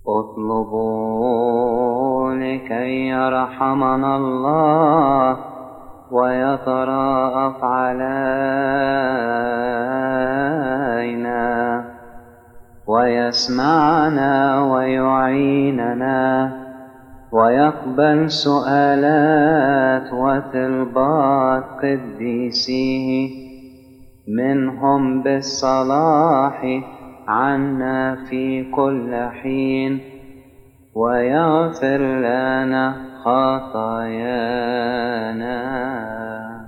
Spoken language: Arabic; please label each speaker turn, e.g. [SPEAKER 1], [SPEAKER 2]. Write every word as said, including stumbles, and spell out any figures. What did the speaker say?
[SPEAKER 1] اطلبوا لكي يرحمنا الله ويترأف علينا ويسمعنا ويعيننا ويقبل سؤالات وطلبات قديسيه منهم بالصلاح عنا في كل حين ويغفر لنا خطايانا.